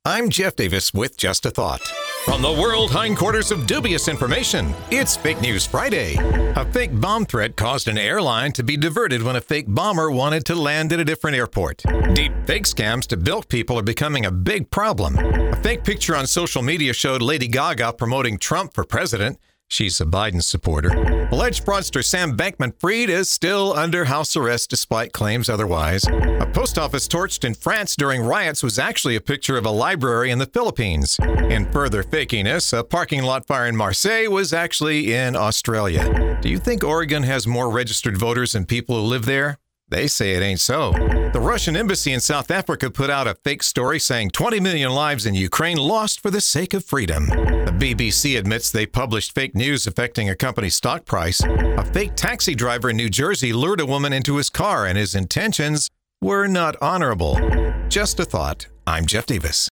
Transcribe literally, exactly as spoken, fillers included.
I'm Jeff Davis with Just a Thought. From the world hindquarters of dubious information, it's Fake News Friday. A fake bomb threat caused an airline to be diverted when a fake bomber wanted to land at a different airport. Deep fake scams to bilk people are becoming a big problem. A fake picture on social media showed Lady Gaga promoting Trump for president. She's a Biden supporter. Alleged fraudster Sam Bankman-Fried is still under house arrest despite claims otherwise. A post office torched in France during riots was actually a picture of a library in the Philippines. In further fakiness, a parking lot fire in Marseille was actually in Australia. Do you think Oregon has more registered voters than people who live there? They say it ain't so. The Russian embassy in South Africa put out a fake story saying twenty million lives in Ukraine lost for the sake of freedom. The B B C admits they published fake news affecting a company's stock price. A fake taxi driver in New Jersey lured a woman into his car, and his intentions were not honorable. Just a thought. I'm Jeff Davis.